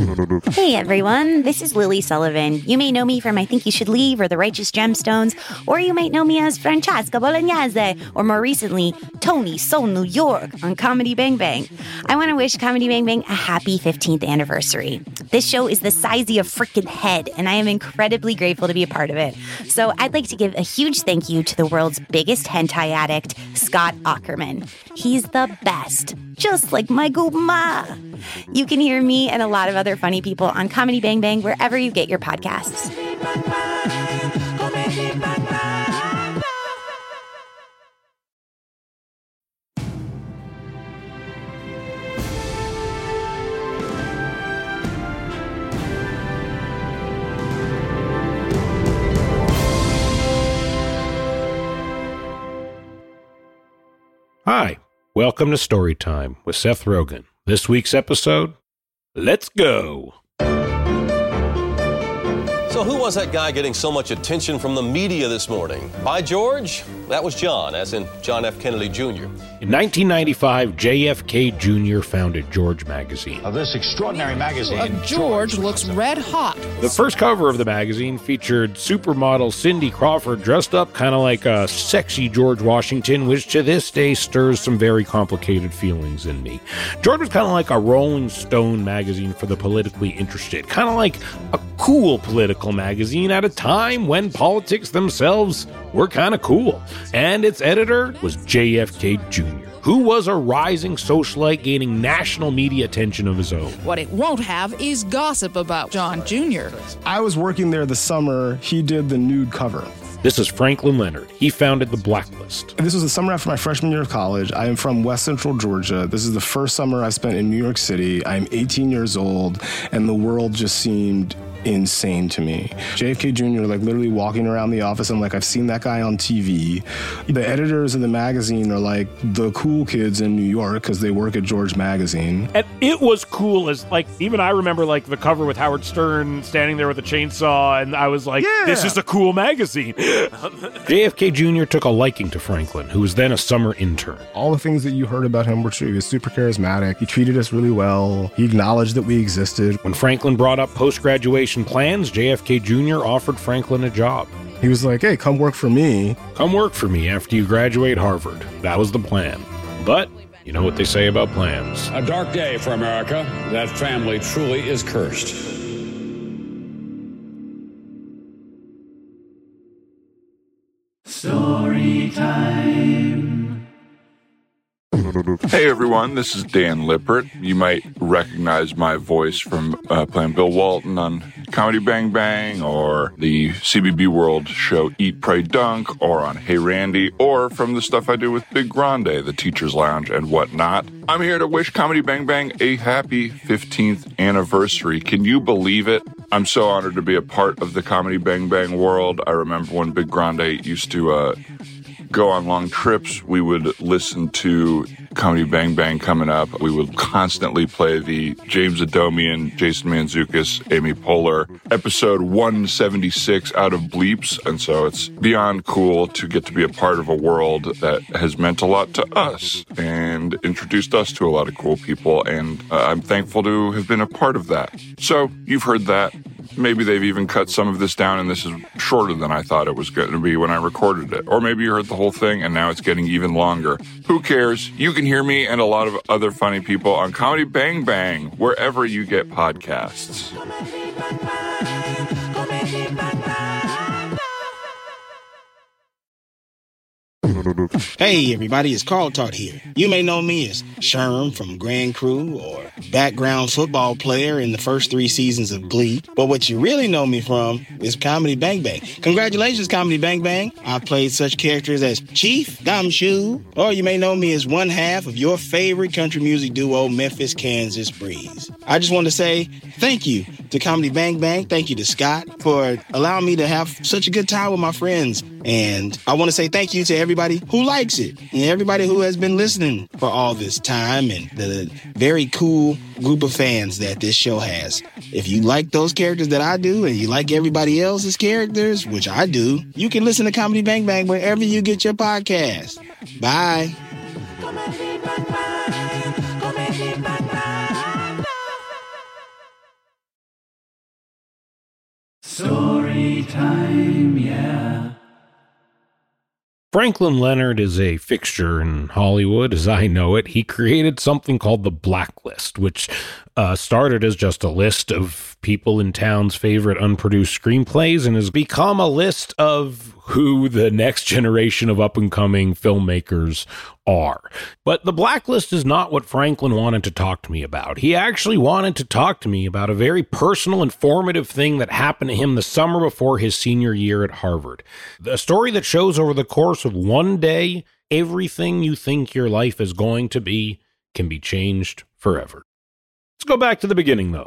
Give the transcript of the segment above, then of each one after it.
Hey everyone, this is Lily Sullivan. You may know me from I Think You Should Leave or The Righteous Gemstones, or you might know me as Francesca Bolognese, or more recently, Tony Soul New York on Comedy Bang Bang. I want to wish Comedy Bang Bang a happy 15th anniversary. This show is the size of your freaking head, and I am incredibly grateful to be a part of it. So I'd like to give a huge thank you to the world's biggest hentai addict, Scott Aukerman. He's the best, just like my Ma. You can hear me and a lot of other funny people on Comedy Bang Bang wherever you get your podcasts. Hi, welcome to Storytime with Seth Rogen. This week's episode, let's go! So who was that guy getting so much attention from the media this morning? By George? That was John, as in John F. Kennedy Jr. In 1995, JFK Jr. founded George Magazine. Of this extraordinary magazine, George looks red hot. The first cover of the magazine featured supermodel Cindy Crawford dressed up kind of like a sexy George Washington, which to this day stirs some very complicated feelings in me. George was kind of like a Rolling Stone magazine for the politically interested, kind of like a cool political magazine at a time when politics themselves were kind of cool. And its editor was JFK Jr., who was a rising socialite gaining national media attention of his own. What it won't have is gossip about John Jr. I was working there the summer he did the nude cover. This is Franklin Leonard. He founded The Blacklist. This was the summer after my freshman year of college. I am from West Central Georgia. This is the first summer I've spent in New York City. I'm 18 years old, and the world just seemed insane to me. JFK Jr. literally walking around the office, and I've seen that guy on TV. The editors of the magazine are the cool kids in New York because they work at George Magazine. And it was cool as even I remember the cover with Howard Stern standing there with a chainsaw, and I was like, yeah, this is a cool magazine. JFK Jr. took a liking to Franklin, who was then a summer intern. All the things that you heard about him were true. He was super charismatic. He treated us really well. He acknowledged that we existed. When Franklin brought up post-graduation plans, JFK Jr. offered Franklin a job. He was like, hey, come work for me. Come work for me after you graduate Harvard. That was the plan. But you know what they say about plans. a dark day for America. That family truly is cursed. Story time. Hey everyone, this is Dan Lippert. You might recognize my voice from playing Bill Walton on Comedy Bang Bang, or the CBB World show Eat, Pray, Dunk, or on Hey Randy, or from the stuff I do with Big Grande, the Teacher's Lounge, and whatnot. I'm here to wish Comedy Bang Bang a happy 15th anniversary. Can you believe it? I'm so honored to be a part of the Comedy Bang Bang world. I remember when Big Grande used to go on long trips, we would listen to Comedy Bang Bang coming up. We would constantly play the James Adomian, Jason Mantzoukas, Amy Poehler, episode 176 out of Bleeps. And so it's beyond cool to get to be a part of a world that has meant a lot to us and introduced us to a lot of cool people. And I'm thankful to have been a part of that. So you've heard that. Maybe they've even cut some of this down, and this is shorter than I thought it was going to be when I recorded it. Or maybe you heard the whole thing, and now it's getting even longer. Who cares? You can hear me and a lot of other funny people on Comedy Bang Bang, wherever you get podcasts. Hey everybody, it's Carl Tart here. You may know me as Sherm from Grand Crew, or background football player in the first 3 seasons of Glee. But what you really know me from is Comedy Bang Bang. Congratulations, Comedy Bang Bang. I've played such characters as Chief Gumshoe, or you may know me as one half of your favorite country music duo, Memphis, Kansas Breeze. I just want to say thank you to Comedy Bang Bang. Thank you to Scott for allowing me to have such a good time with my friends. And I want to say thank you to everybody who likes it and everybody who has been listening for all this time, and the very cool group of fans that this show has. If you like those characters that I do and you like everybody else's characters, which I do, you can listen to Comedy Bang Bang wherever you get your podcast. Bye. Story time, yeah. Franklin Leonard is a fixture in Hollywood, as I know it. He created something called the Blacklist, which started as just a list of people in town's favorite unproduced screenplays and has become a list of who the next generation of up-and-coming filmmakers are. But the Blacklist is not what Franklin wanted to talk to me about. He actually wanted to talk to me about a very personal, informative thing that happened to him the summer before his senior year at Harvard. A story that shows over the course of one day, everything you think your life is going to be can be changed forever. Let's go back to the beginning, though.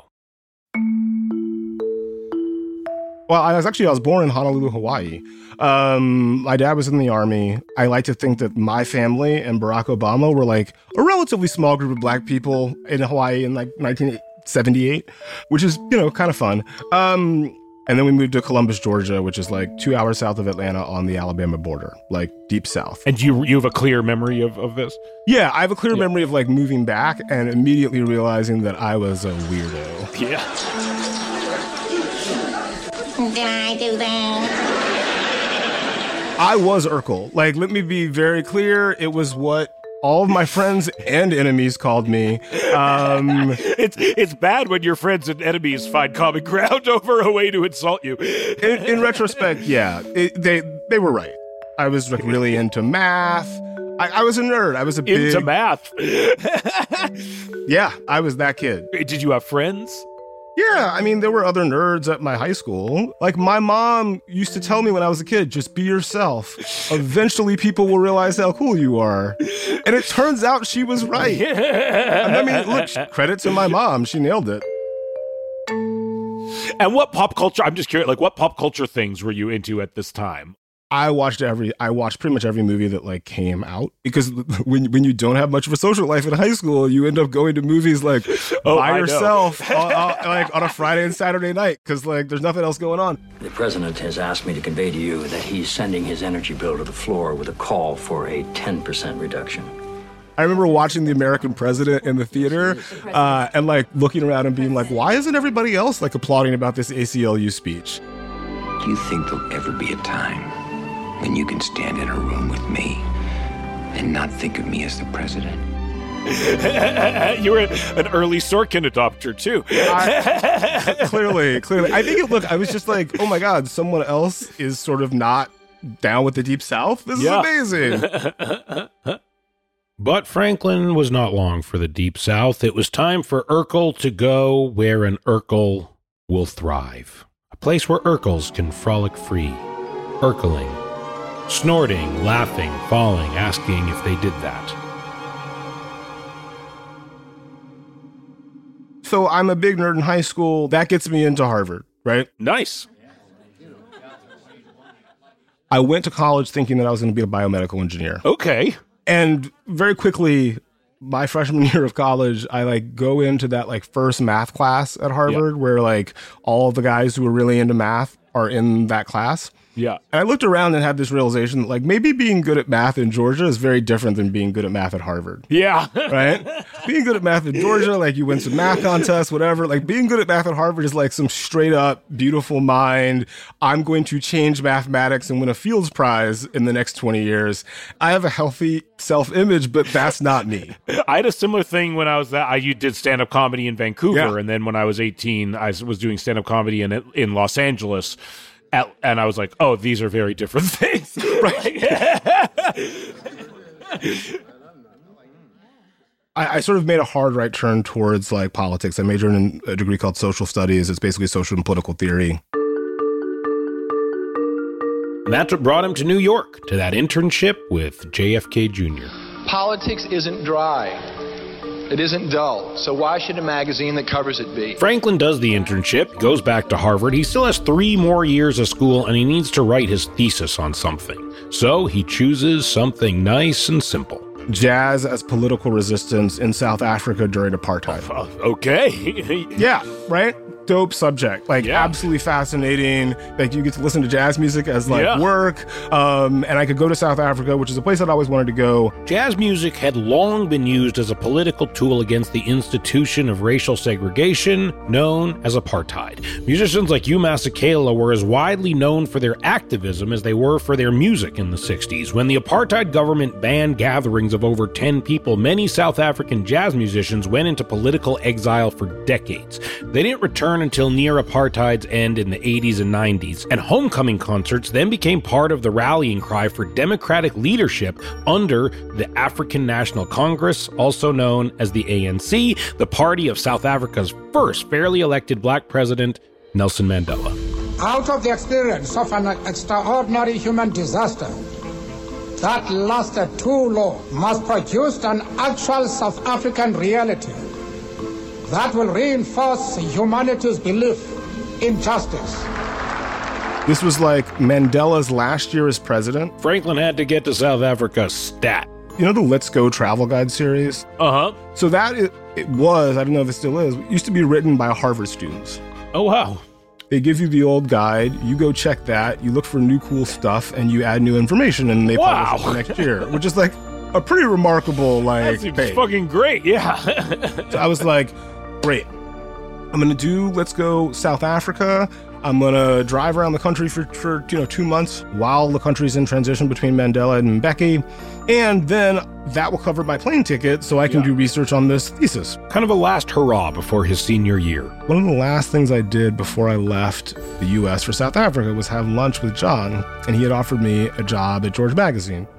Well, I was born in Honolulu, Hawaii. My dad was in the Army. I like to think that my family and Barack Obama were like a relatively small group of black people in Hawaii in like 1978, which is, kind of fun. And then we moved to Columbus, Georgia, which is like 2 hours south of Atlanta on the Alabama border, like deep south. And you have a clear memory of this? Yeah, I have a clear memory of like moving back and immediately realizing that I was a weirdo. Yeah. Did I do that? I was Urkel. Like, let me be very clear. It was what all of my friends and enemies called me. It's bad when your friends and enemies find common ground over a way to insult you. In retrospect, yeah, they were right. I was like really into math. I was a nerd. I was into math. Yeah, I was that kid. Did you have friends? Yeah, I mean, there were other nerds at my high school. Like, my mom used to tell me when I was a kid, just be yourself. Eventually, people will realize how cool you are. And it turns out she was right. I mean, look, credit to my mom. She nailed it. And what pop culture, I'm just curious, like, what pop culture things were you into at this time? I watched pretty much every movie that like came out, because when you don't have much of a social life in high school, you end up going to movies like by yourself like on a Friday and Saturday night, because like there's nothing else going on. The president has asked me to convey to you that he's sending his energy bill to the floor with a call for a 10% reduction. I remember watching The American President in the theater and like looking around and being like, why isn't everybody else like applauding about this ACLU speech? Do you think there'll ever be a time when you can stand in a room with me and not think of me as the president? You were an early Sorkin adopter, too. Clearly. I think, I was just like, oh my God, someone else is sort of not down with the Deep South? This is amazing. But Franklin was not long for the Deep South. It was time for Urkel to go where an Urkel will thrive. A place where Urkels can frolic free. Urkeling. Snorting, laughing, falling, asking if they did that. So I'm a big nerd in high school. That gets me into Harvard, right? Nice. I went to college thinking that I was going to be a biomedical engineer. Okay. And very quickly, my freshman year of college, I like go into that like first math class at Harvard where like all of the guys who were really into math are in that class. Yeah. And I looked around and had this realization that, like, maybe being good at math in Georgia is very different than being good at math at Harvard. Yeah. Right? Being good at math in Georgia, like, you win some math contests, whatever. Like, being good at math at Harvard is like some straight up beautiful mind. I'm going to change mathematics and win a Fields Prize in the next 20 years. I have a healthy self-image, but that's not me. I had a similar thing when I was you did stand-up comedy in Vancouver, and then when I was 18, I was doing stand-up comedy in Los Angeles. And I was like, oh, these are very different things. Right? I sort of made a hard right turn towards like politics. I majored in a degree called social studies. It's basically social and political theory. And that's what brought him to New York, to that internship with JFK Jr. Politics isn't dry. It isn't dull, so why should a magazine that covers it be? Franklin does the internship, goes back to Harvard. He still has 3 more years of school, and he needs to write his thesis on something. So he chooses something nice and simple. Jazz as political resistance in South Africa during apartheid. Okay. Yeah, right? dope subject, like absolutely fascinating. Like you get to listen to jazz music as like work. And I could go to South Africa, which is a place that I always wanted to go. Jazz music had long been used as a political tool against the institution of racial segregation known as apartheid. Musicians like Hugh Masekela were as widely known for their activism as they were for their music in the 60s. When the apartheid government banned gatherings of over 10 people, many South African jazz musicians went into political exile for decades. They didn't return until near apartheid's end in the 80s and 90s, and homecoming concerts then became part of the rallying cry for democratic leadership under the African National Congress, also known as the ANC, the party of South Africa's first fairly elected black president, Nelson Mandela. Out of the experience of an extraordinary human disaster that lasted too long, must produce an actual South African reality that will reinforce humanity's belief in justice. This was like Mandela's last year as president. Franklin had to get to South Africa stat. You know the Let's Go travel guide series? Uh-huh. So it was, I don't know if it still is, it used to be written by Harvard students. Oh, wow. They give you the old guide, you go check that, you look for new cool stuff, and you add new information, and they publish it for next year, which is like a pretty remarkable, like, that seems fucking great, yeah. So I was like, great. I'm going to do Let's Go South Africa. I'm going to drive around the country for 2 months while the country's in transition between Mandela and Mbeki. And then that will cover my plane ticket so I can do research on this thesis. Kind of a last hurrah before his senior year. One of the last things I did before I left the U.S. for South Africa was have lunch with John, and he had offered me a job at George Magazine.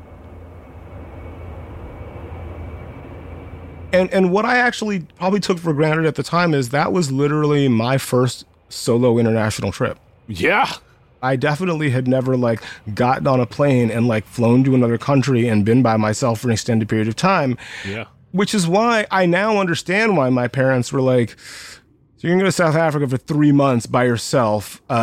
And what I actually probably took for granted at the time is that was literally my first solo international trip. Yeah. I definitely had never like gotten on a plane and like flown to another country and been by myself for an extended period of time. Yeah. Which is why I now understand why my parents were like, so you're gonna go to South Africa for 3 months by yourself. We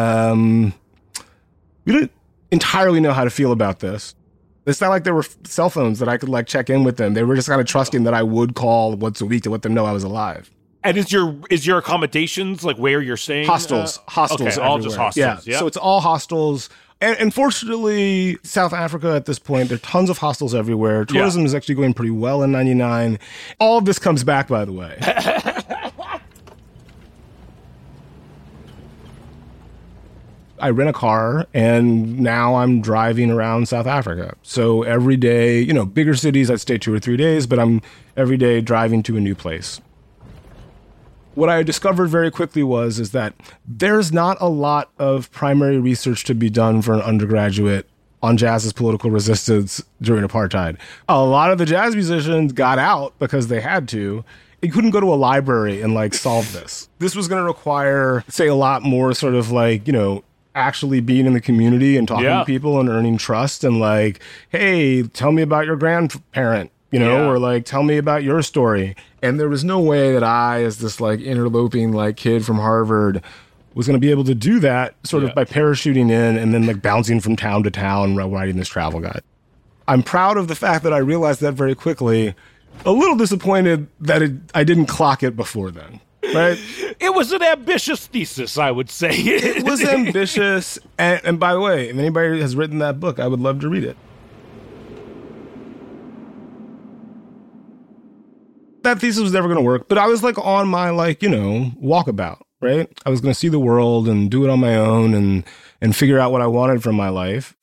didn't entirely know how to feel about this. It's not like there were cell phones that I could like check in with them. They were just kind of trusting that I would call once a week to let them know I was alive. And is your accommodations like where you're staying? Hostels. Okay, all just hostels. Yeah. So it's all hostels. And fortunately, South Africa at this point, there are tons of hostels everywhere. Tourism is actually going pretty well in 99. All of this comes back, by the way. I rent a car, and now I'm driving around South Africa. So every day, bigger cities, I'd stay 2 or 3 days, but I'm every day driving to a new place. What I discovered very quickly is that there's not a lot of primary research to be done for an undergraduate on jazz's political resistance during apartheid. A lot of the jazz musicians got out because they had to. You couldn't go to a library and like solve this. This was going to require, say, a lot more sort of like, actually being in the community and talking to people and earning trust and like, hey, tell me about your grandparent. Or like, tell me about your story. And there was no way that I, as this like interloping like kid from Harvard, was going to be able to do that sort of by parachuting in and then like bouncing from town to town writing this travel guide. I'm proud of the fact that I realized that very quickly. A little disappointed that I didn't clock it before then. Right? It was an ambitious thesis, I would say. It was ambitious. And by the way, if anybody has written that book, I would love to read it. That thesis was never going to work, but I was like on my walkabout, right? I was going to see the world and do it on my own and figure out what I wanted from my life.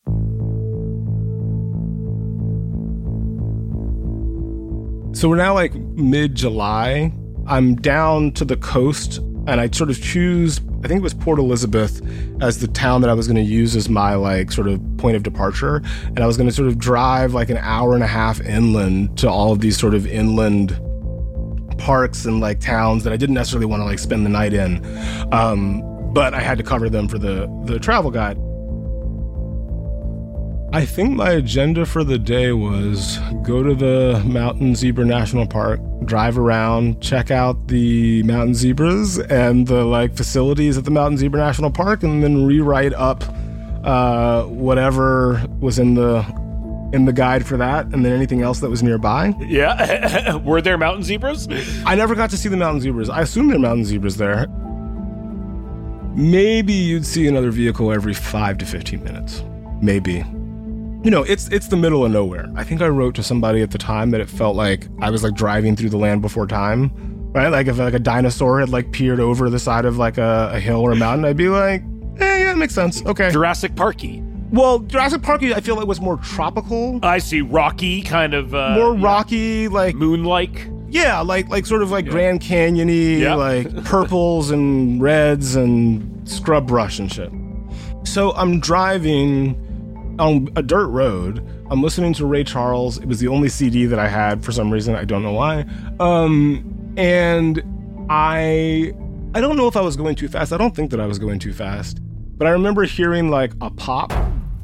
So we're now like mid-July. I'm down to the coast and I sort of choose, I think it was Port Elizabeth as the town that I was going to use as my like sort of point of departure. And I was going to sort of drive like an hour and a half inland to all of these sort of inland parks and like towns that I didn't necessarily want to like spend the night in. But I had to cover them for the travel guide. I think my agenda for the day was go to the Mountain Zebra National Park, drive around, check out the mountain zebras and the like facilities at the Mountain Zebra National Park, and then rewrite up whatever was in the guide for that, and then anything else that was nearby. Yeah. Were there mountain zebras? I never got to see the mountain zebras. I assume there are mountain zebras there. maybe you'd see another vehicle every 5 to 15 minutes. Maybe. It's the middle of nowhere. I think I wrote to somebody at the time that it felt like I was like driving through the land before time, right? Like if like a dinosaur had like peered over the side of like a hill or a mountain, I'd be like, yeah, it makes sense. Okay. Jurassic Parky. Well, Jurassic Park, I feel like was more tropical. I see. Rocky, kind of. More rocky, like moon-like. Yeah, like sort of like Grand Canyon-y, like purples and reds and scrub brush and shit. So I'm driving on a dirt road. I'm listening to Ray Charles. It was the only CD that I had for some reason. I don't know why. And I don't know if I was going too fast. I don't think that I was going too fast. But I remember hearing like a pop.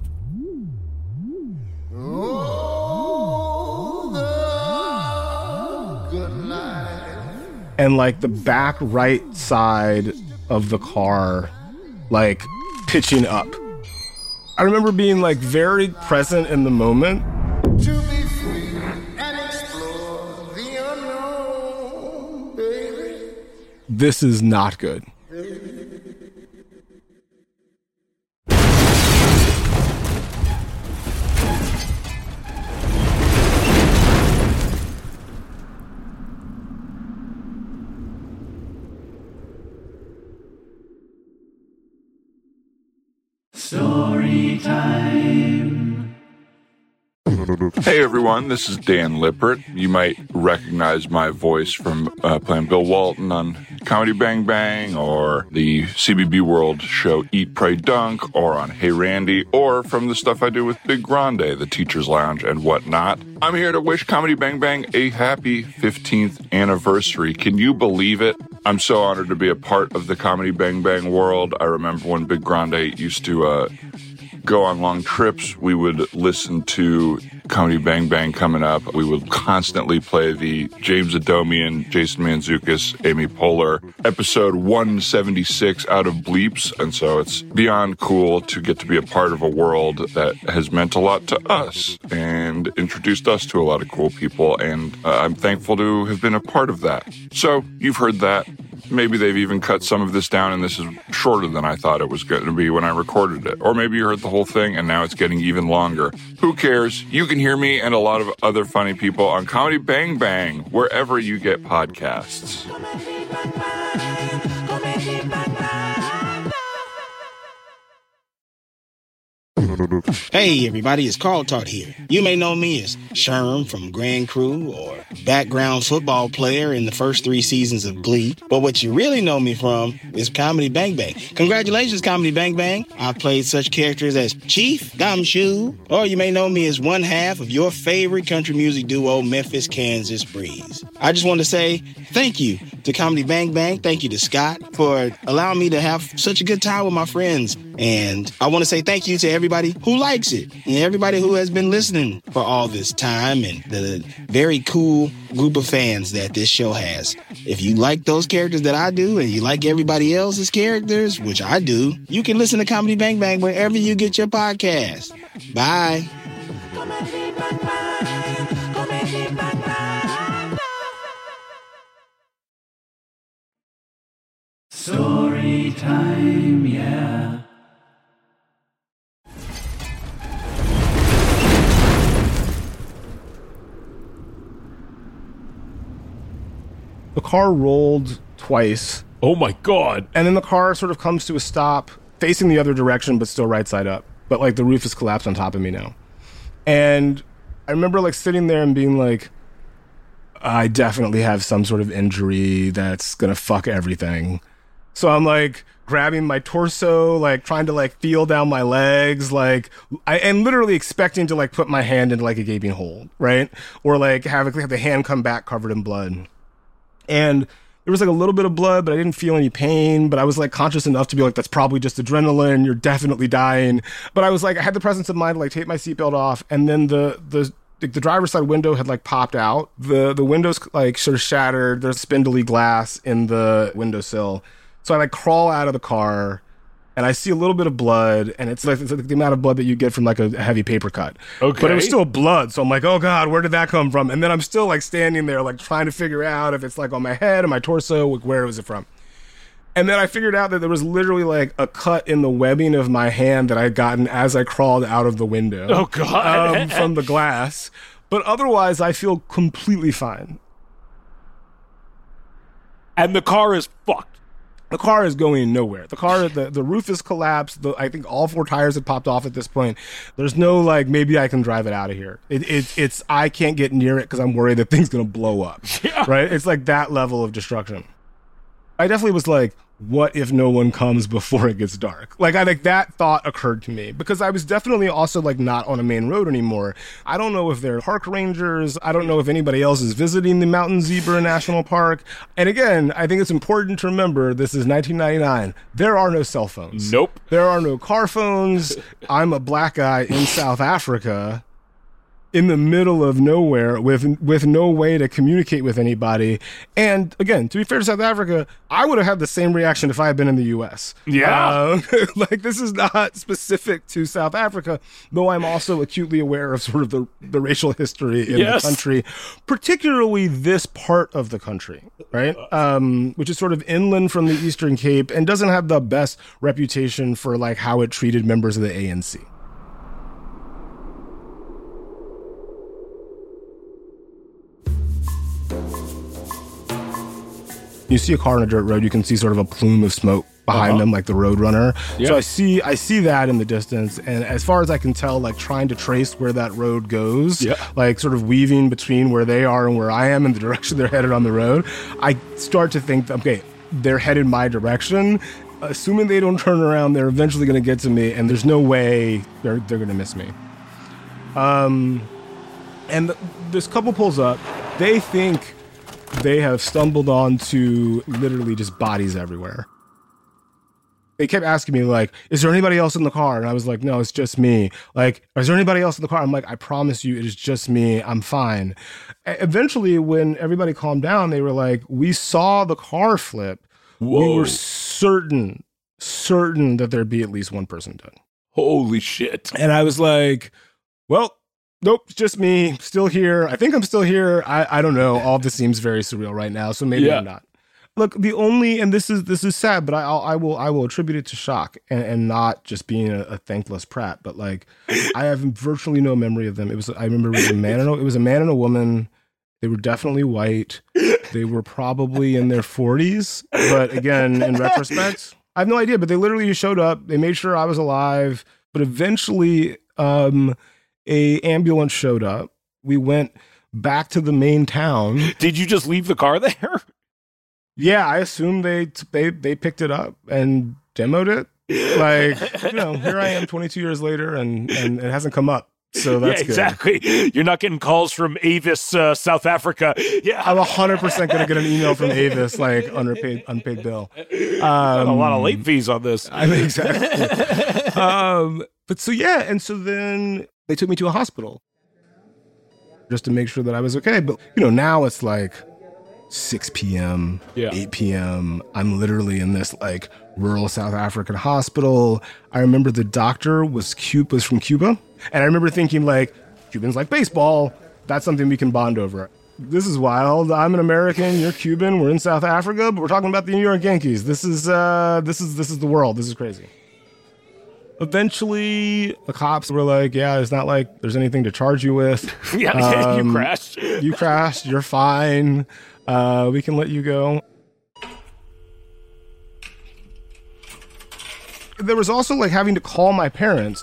And like the back right side of the car, like pitching up. I remember being like very present in the moment. To be free and explore the unknown, baby. This is not good. Story time. Hey everyone, this is Dan Lippert. You might recognize my voice from playing Bill Walton on Comedy Bang Bang, or the CBB World show Eat, Pray, Dunk, or on Hey Randy, or from the stuff I do with Big Grande, the Teacher's Lounge, and whatnot. I'm here to wish Comedy Bang Bang a happy 15th anniversary. Can you believe it? I'm so honored to be a part of the Comedy Bang Bang world. I remember when Big Grande used to go on long trips, we would listen to Comedy Bang Bang coming up. We would constantly play the James Adomian, Jason Mantzoukas, Amy Poehler, episode 176 out of Bleeps. And so it's beyond cool to get to be a part of a world that has meant a lot to us and introduced us to a lot of cool people. And I'm thankful to have been a part of that. So you've heard that. Maybe they've even cut some of this down and this is shorter than I thought it was going to be when I recorded it. Or maybe you heard the whole thing and now it's getting even longer. Who cares? You can hear me and a lot of other funny people on Comedy Bang Bang, wherever you get podcasts. Hey everybody, it's Carl Tart here. You may know me as Sherm from Grand Crew or background football player in the first 3 seasons of Glee. But what you really know me from is Comedy Bang Bang. Congratulations, Comedy Bang Bang. I've played such characters as Chief Gumshoe, or you may know me as one half of your favorite country music duo, Memphis, Kansas Breeze. I just want to say thank you to Comedy Bang Bang. Thank you to Scott for allowing me to have such a good time with my friends. And I want to say thank you to everybody who likes it and everybody who has been listening for all this time and the very cool group of fans that this show has. If you like those characters that I do and you like everybody else's characters, which I do, you can listen to Comedy Bang Bang wherever you get your podcast. Bye. Story time, yeah. The car rolled twice. Oh my God. And then the car sort of comes to a stop, facing the other direction, but still right side up. But like the roof is collapsed on top of me now. And I remember like sitting there and being like, I definitely have some sort of injury that's gonna fuck everything. So I'm like grabbing my torso, like trying to like feel down my legs, like I am literally expecting to like put my hand into like a gaping hole, right? Or like have the hand come back covered in blood. And there was like a little bit of blood, but I didn't feel any pain. But I was like conscious enough to be like, that's probably just adrenaline. You're definitely dying. But I was like, I had the presence of mind to like take my seatbelt off. And then the driver's side window had like popped out. The windows like sort of shattered. There's spindly glass in the windowsill. So I like crawl out of the car and I see a little bit of blood, and it's like the amount of blood that you get from like a heavy paper cut. Okay. But it was still blood, so I'm like, oh God, where did that come from? And then I'm still like standing there like trying to figure out if it's like on my head or my torso, where was it from? And then I figured out that there was literally like a cut in the webbing of my hand that I had gotten as I crawled out of the window. Oh, God. From the glass. But otherwise, I feel completely fine. And the car is fucked. The car is going nowhere. The car, the roof is collapsed. I think all 4 tires had popped off at this point. There's no like, maybe I can drive it out of here. It's I can't get near it because I'm worried that thing's going to blow up. Yeah. Right? It's like that level of destruction. I definitely was like, what if no one comes before it gets dark? Like, I think that thought occurred to me because I was definitely also like not on a main road anymore. I don't know if they're park rangers. I don't know if anybody else is visiting the Mountain Zebra National Park. And again, I think it's important to remember this is 1999. There are no cell phones. Nope. There are no car phones. I'm a black guy in South Africa, in the middle of nowhere with no way to communicate with anybody. And again, to be fair to South Africa, I would have had the same reaction if I had been in the US. Yeah. Like, this is not specific to South Africa, though I'm also acutely aware of sort of the racial history in the country, particularly this part of the country, right? Which is sort of inland from the Eastern Cape and doesn't have the best reputation for like how it treated members of the ANC. You see a car on a dirt road, you can see sort of a plume of smoke behind them, like the Roadrunner. Yeah. So I see that in the distance, and as far as I can tell, like trying to trace where that road goes, like sort of weaving between where they are and where I am in the direction they're headed on the road, I start to think, okay, they're headed my direction. Assuming they don't turn around, they're eventually going to get to me, and there's no way they're going to miss me. And this couple pulls up. They think they have stumbled onto literally just bodies everywhere. They kept asking me, like, is there anybody else in the car? And I was like, no, it's just me. Like, is there anybody else in the car? I'm like, I promise you, it is just me. I'm fine. Eventually, when everybody calmed down, they were like, we saw the car flip. Whoa. We were certain that there'd be at least one person dead. Holy shit. And I was like, well, nope, it's just me, still here. I think I'm still here. I don't know. All this seems very surreal right now, so maybe I'm not. Look, the only, and this is sad, but I will attribute it to shock and not just being a thankless prat. But like, I have virtually no memory of them. I remember it was a man and a woman. They were definitely white. They were probably in their 40s. But again, in retrospect, I have no idea. But they literally showed up. They made sure I was alive. But eventually, a ambulance showed up. We went back to the main town. Did you just leave the car there? Yeah, I assume they picked it up and demoed it. Like, here I am 22 years later and it hasn't come up. So that's exactly. Good. You're not getting calls from Avis, South Africa. Yeah, I'm 100% going to get an email from Avis, like unpaid bill. A lot of late fees on this. I mean, exactly. But so and so then they took me to a hospital just to make sure that I was okay. But now it's like 6 p.m., 8 p.m. I'm literally in this like rural South African hospital. I remember the doctor was from Cuba. And I remember thinking, like, Cubans like baseball. That's something we can bond over. This is wild. I'm an American. You're Cuban. We're in South Africa, but we're talking about the New York Yankees. This is the world. This is crazy. Eventually, the cops were like, yeah, it's not like there's anything to charge you with. You crashed. You crashed. You're fine. We can let you go. There was also like having to call my parents.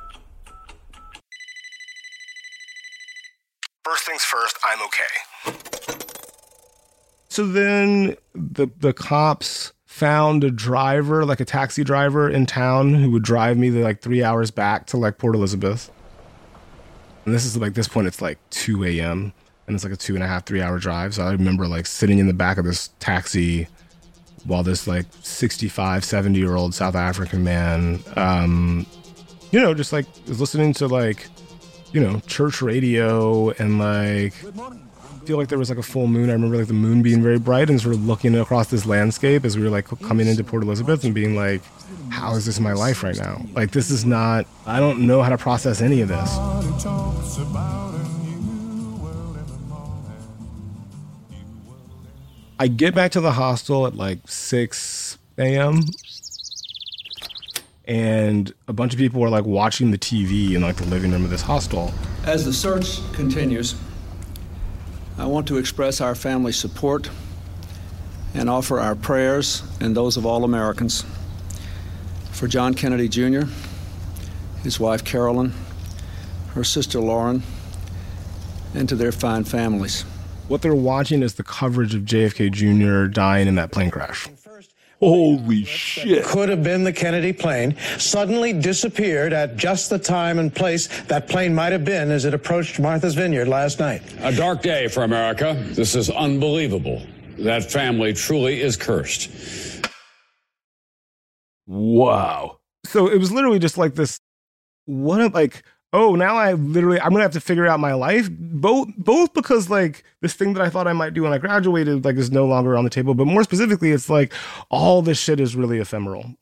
First things first, I'm okay. So then the cops found a driver, like a taxi driver in town who would drive me like 3 hours back to like Port Elizabeth. And this is like, this point it's like 2 a.m. and it's like a 2.5, 3 hour drive. So I remember like sitting in the back of this taxi while this like 65, 70-year-old South African man, just like was listening to like, church radio and like, I feel like there was like a full moon. I remember like the moon being very bright and sort of looking across this landscape as we were like coming into Port Elizabeth and being like, how is this my life right now? Like, this is not, I don't know how to process any of this. I get back to the hostel at like 6 a.m. And a bunch of people were like watching the TV in like the living room of this hostel. As the search continues, I want to express our family's support and offer our prayers and those of all Americans for John Kennedy Jr., his wife Carolyn, her sister Lauren, and to their fine families. What they're watching is the coverage of JFK Jr. dying in that plane crash. Holy shit. Could have been the Kennedy plane, suddenly disappeared at just the time and place that plane might have been as it approached Martha's Vineyard last night. A dark day for America. This is unbelievable. That family truly is cursed. Wow. So it was literally just like this, now I'm going to have to figure out my life, both because like this thing that I thought I might do when I graduated, like is no longer on the table. But more specifically, it's like all this shit is really ephemeral.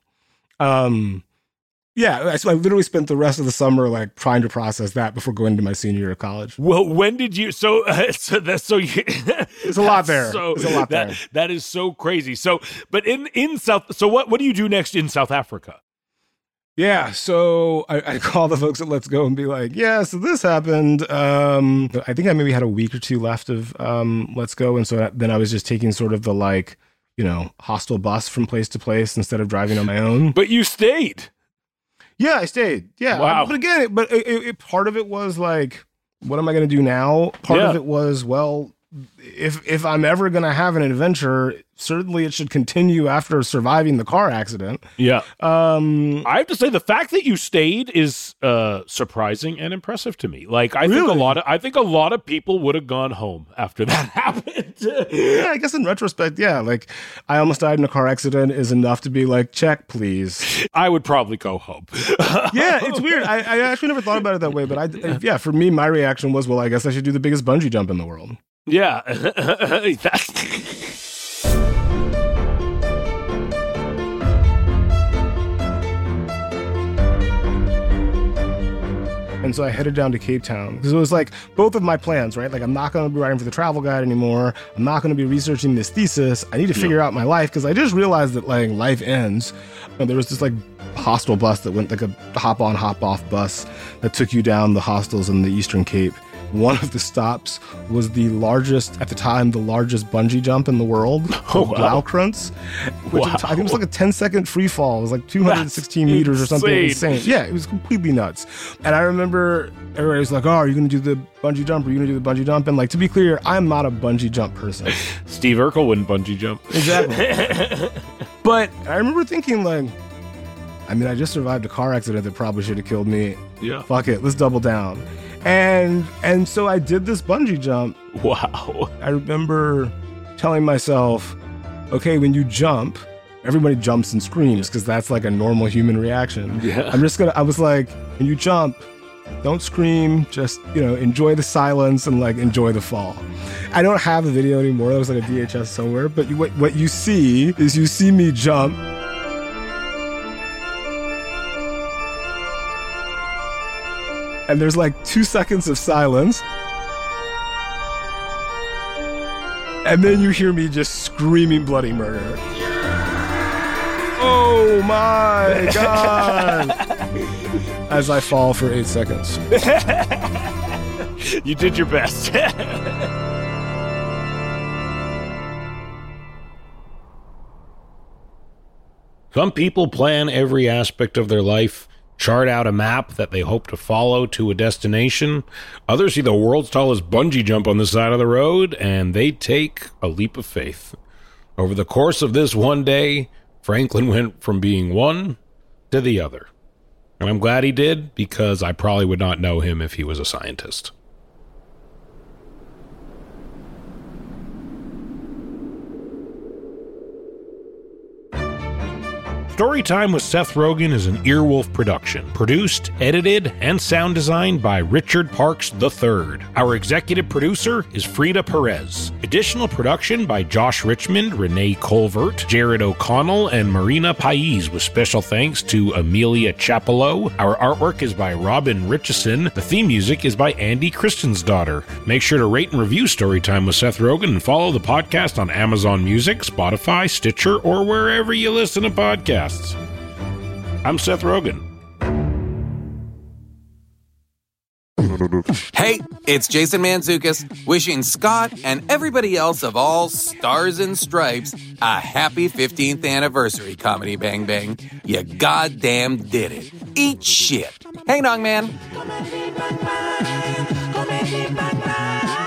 Yeah, so I literally spent the rest of the summer like trying to process that before going to my senior year of college. Well, when did you? It's a lot there. There's a lot there. That is so crazy. So, but in South. So what do you do next in South Africa? Yeah, so I call the folks at Let's Go and be like, yeah, so this happened. I think I maybe had a week or two left of Let's Go, and so then I was just taking sort of the like, hostel bus from place to place instead of driving on my own. But you stayed. Yeah, I stayed. Yeah. Wow. But again, part of it was like, what am I going to do now? Part of it was, well, if I'm ever going to have an adventure, certainly it should continue after surviving the car accident. Yeah. I have to say the fact that you stayed is surprising and impressive to me. Like I think a lot of people would have gone home after that happened. Yeah, I guess in retrospect, yeah, like I almost died in a car accident is enough to be like, check, please. I would probably go home. Yeah, it's weird. I actually never thought about it that way, but for me, my reaction was, well, I guess I should do the biggest bungee jump in the world. Yeah. And so I headed down to Cape Town because it was like both of my plans, right? Like I'm not going to be writing for the travel guide anymore. I'm not going to be researching this thesis. I need to figure out my life because I just realized that like life ends. And there was this like hostel bus that went like a hop on, hop off bus that took you down the hostels in the Eastern Cape. One of the stops was the largest bungee jump in the world, Blaukrantz, which I think was like a 10-second free fall. It was like 216 meters or something insane. Yeah, it was completely nuts. And I remember everybody was like, oh, are you going to do the bungee jump? Are you going to do the bungee jump? And like, to be clear, I'm not a bungee jump person. Steve Urkel wouldn't bungee jump. Exactly. But I remember thinking like, I just survived a car accident that probably should have killed me. Yeah. Fuck it, let's double down. And so I did this bungee jump. Wow. I remember telling myself, okay, when you jump, everybody jumps and screams because that's like a normal human reaction. Yeah. I was like, when you jump, don't scream, just, enjoy the silence and like enjoy the fall. I don't have a video anymore. There was like a VHS somewhere, but what you see is you see me jump. And there's like 2 seconds of silence. And then you hear me just screaming bloody murder. Oh my God. As I fall for 8 seconds. You did your best. Some people plan every aspect of their life, chart out a map that they hope to follow to a destination. Others see the world's tallest bungee jump on the side of the road, and they take a leap of faith. Over the course of this one day, Franklin went from being one to the other. And I'm glad he did, because I probably would not know him if he was a scientist. Storytime with Seth Rogen is an Earwolf production, produced, edited, and sound designed by Richard Parks III. Our executive producer is Frida Perez. Additional production by Josh Richmond, Renee Colvert, Jared O'Connell, and Marina Pais, with special thanks to Amelia Chapello. Our artwork is by Robin Richardson. The theme music is by Andy Christensdottir. Make sure to rate and review Storytime with Seth Rogen and follow the podcast on Amazon Music, Spotify, Stitcher, or wherever you listen to podcasts. I'm Seth Rogen. Hey, it's Jason Mantzoukas, wishing Scott and everybody else of all stars and stripes a happy 15th anniversary, Comedy Bang Bang. You goddamn did it. Eat shit. Hey, Nong Man.